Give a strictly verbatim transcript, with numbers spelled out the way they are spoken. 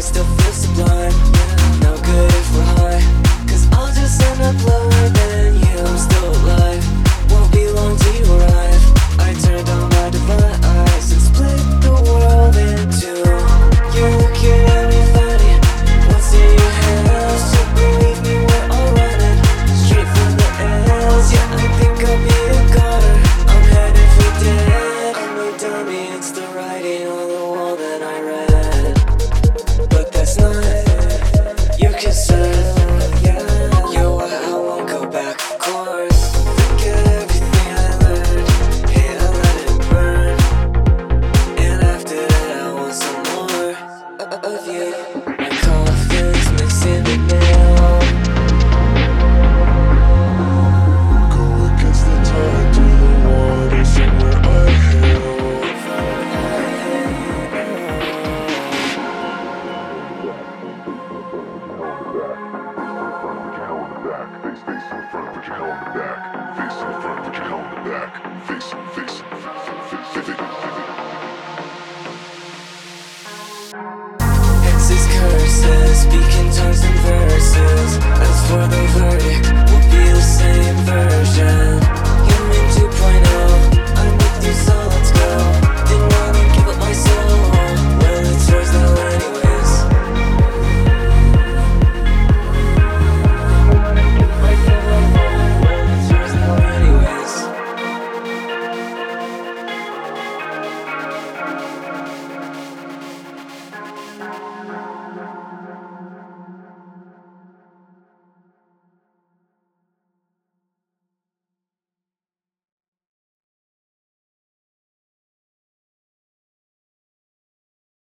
still feel sublime. No good if we're high, cause I'll just end up lower than you. I'm still alive, won't be long till you arrive. I turned on my device and split the world in two. You're looking at me funny, what's in your head? So believe me, we're all running straight for the ends. Yeah, I think I'll be a goner, I'm headed for dead. I'm no dummy, it's the writing on the wall that I read. But that's not your concern. You're why I won't go back, of course. Forget everything I learned, hit and let it burn. And after that I want some more of you. My coffin's mixing the nail. Go against the tide to the water, somewhere I hail. Face in front, put your hell in the back. Face in front, put your hell in the back. Face, face, face, face. Hexes, curses, speaking tongues and verses. As for the